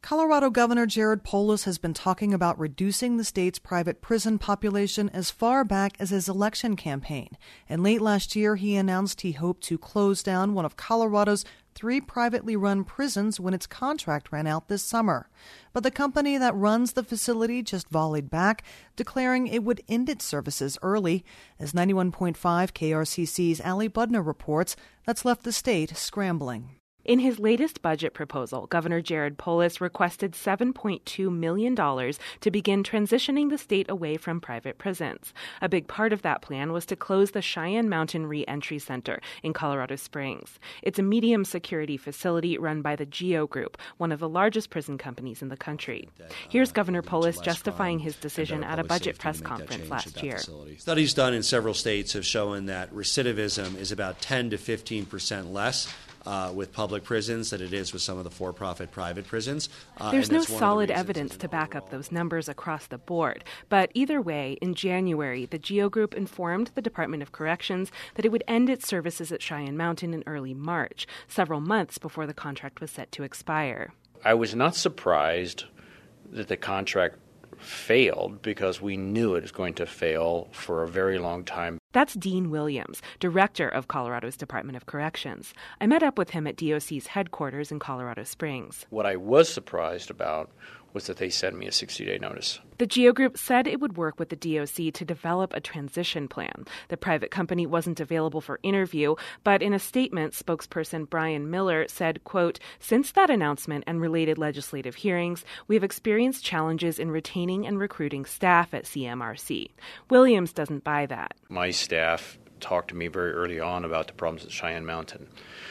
Colorado Governor Jared Polis has been talking about reducing the state's private prison population as far back as his election campaign. And late last year, he announced he hoped to close down one of Colorado's 3 privately run prisons when its contract ran out this summer. But the company that runs the facility just volleyed back, declaring it would end its services early. As 91.5 KRCC's Allie Budner reports, that's left the state scrambling. In his latest budget proposal, Governor Jared Polis requested $7.2 million to begin transitioning the state away from private prisons. A big part of that plan was to close the Cheyenne Mountain Re-Entry Center in Colorado Springs. It's a medium-security facility run by the GEO Group, one of the largest prison companies in the country. Here's Governor Polis justifying his decision at a budget press conference last year. Studies done in several states have shown that recidivism is about 10 to 15% less with public prisons than it is with some of the for-profit private prisons. There's no solid evidence to back up those numbers across the board. But either way, in January, the GEO Group informed the Department of Corrections that it would end its services at Cheyenne Mountain in early March, several months before the contract was set to expire. I was not surprised that the contract failed because we knew it was going to fail for a very long time. That's Dean Williams, director of Colorado's Department of Corrections. I met up with him at DOC's headquarters in Colorado Springs. What I was surprised about was that they sent me a 60-day notice. The GEO Group said it would work with the DOC to develop a transition plan. The private company wasn't available for interview, but in a statement, spokesperson Brian Miller said, quote, "Since that announcement and related legislative hearings, we have experienced challenges in retaining and recruiting staff at CMRC." Williams doesn't buy that. My staff talked to me very early on about the problems at Cheyenne Mountain.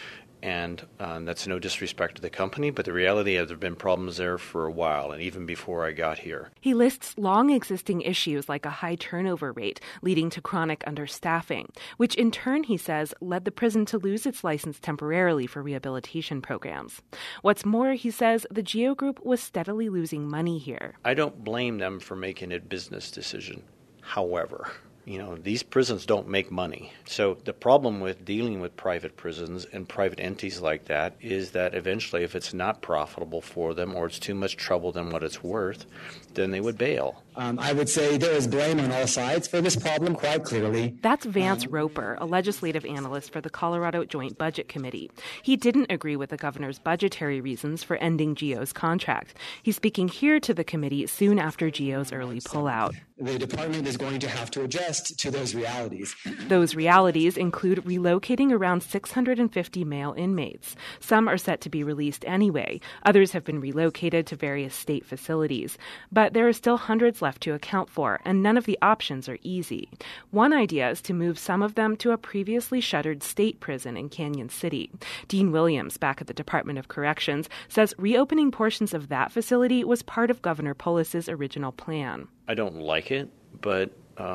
And that's no disrespect to the company, but the reality is there have been problems there for a while, and even before I got here. He lists long existing issues like a high turnover rate leading to chronic understaffing, which in turn, he says, led the prison to lose its license temporarily for rehabilitation programs. What's more, he says, the GEO Group was steadily losing money here. I don't blame them for making a business decision. However, these prisons don't make money. So the problem with dealing with private prisons and private entities like that is that eventually if it's not profitable for them or it's too much trouble than what it's worth, then they would bail. I would say there is blame on all sides for this problem quite clearly. That's Vance Roper, a legislative analyst for the Colorado Joint Budget Committee. He didn't agree with the governor's budgetary reasons for ending GEO's contract. He's speaking here to the committee soon after GEO's early pullout. The department is going to have to adjust to those realities. Those realities include relocating around 650 male inmates. Some are set to be released anyway. Others have been relocated to various state facilities. But there are still hundreds left to account for, and none of the options are easy. One idea is to move some of them to a previously shuttered state prison in Canyon City. Dean Williams, back at the Department of Corrections, says reopening portions of that facility was part of Governor Polis's original plan. I don't like it, but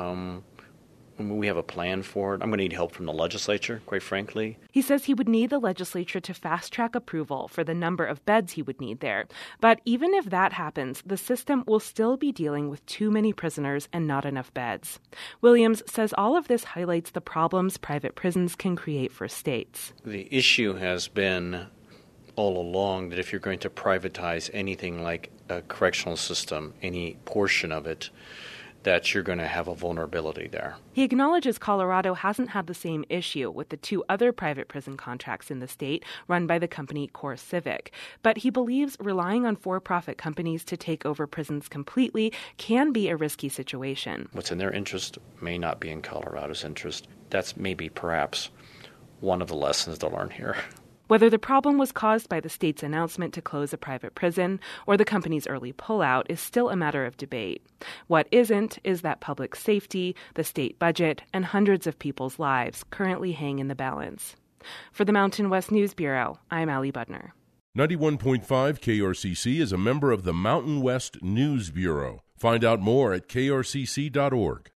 we have a plan for it. I'm going to need help from the legislature, quite frankly. He says he would need the legislature to fast-track approval for the number of beds he would need there. But even if that happens, the system will still be dealing with too many prisoners and not enough beds. Williams says all of this highlights the problems private prisons can create for states. The issue has been all along that if you're going to privatize anything like a correctional system, any portion of it, that you're going to have a vulnerability there. He acknowledges Colorado hasn't had the same issue with the 2 other private prison contracts in the state run by the company CoreCivic. But he believes relying on for-profit companies to take over prisons completely can be a risky situation. What's in their interest may not be in Colorado's interest. That's maybe perhaps one of the lessons to learn here. Whether the problem was caused by the state's announcement to close a private prison or the company's early pullout is still a matter of debate. What isn't is that public safety, the state budget, and hundreds of people's lives currently hang in the balance. For the Mountain West News Bureau, I'm Allie Budner. 91.5 KRCC is a member of the Mountain West News Bureau. Find out more at krcc.org.